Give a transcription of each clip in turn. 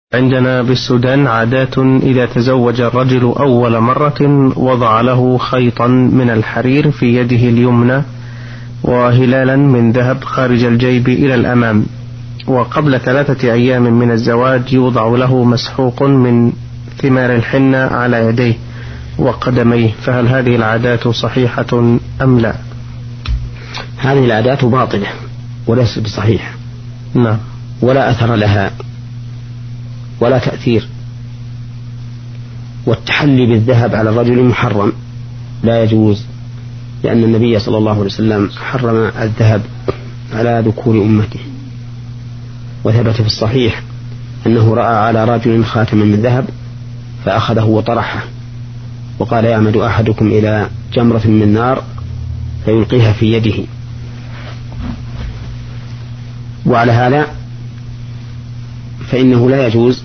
عندنا بالسودان عادات إذا تزوج الرجل أول مرة وضع له خيطا من الحرير في يده اليمنى وهلالا من ذهب خارج الجيب إلى الأمام، وقبل 3 أيام من الزواج يوضع له مسحوق من ثمار الحنة على يديه وقدميه، فهل هذه العادات صحيحة أم لا؟ هذه العادات باطلة وليست بصحيحة. نعم. ولا أثر لها ولا تأثير. والتحلي بالذهب على الرجل محرم لا يجوز، لأن النبي صلى الله عليه وسلم حرم الذهب على ذكور أمته، وثبت في الصحيح أنه رأى على رجل خاتما من ذهب فأخذه وطرحه وقال: يعمد أحدكم إلى جمرة من نار فيلقيها في يده. وعلى هذا فإنه لا يجوز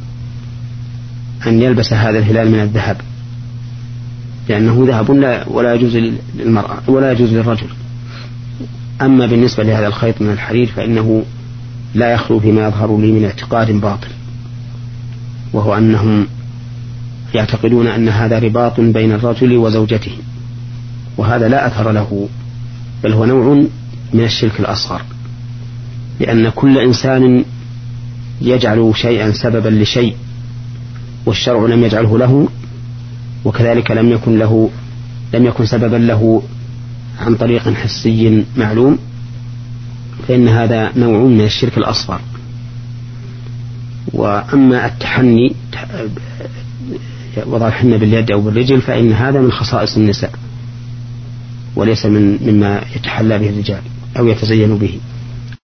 أن يلبس هذا الهلال من الذهب، لأنه ذهب ولا يجوز للمرأة ولا يجوز للرجل. أما بالنسبة لهذا الخيط من الحرير فإنه لا يخلو فيما يظهر لي من اعتقاد باطل، وهو أنهم يعتقدون أن هذا رباط بين الرجل وزوجته، وهذا لا أثر له، بل هو نوع من الشرك الأصغر، لأن كل إنسان يجعل شيئا سببا لشيء والشرع لم يجعله له، وكذلك لم يكن سببا له عن طريق حسي معلوم، فإن هذا نوع من الشرك الأصغر. وأما التحني وضع الحنة باليد أو بالرجل فإن هذا من خصائص النساء وليس مما يتحلى به الرجال أو يتزين به.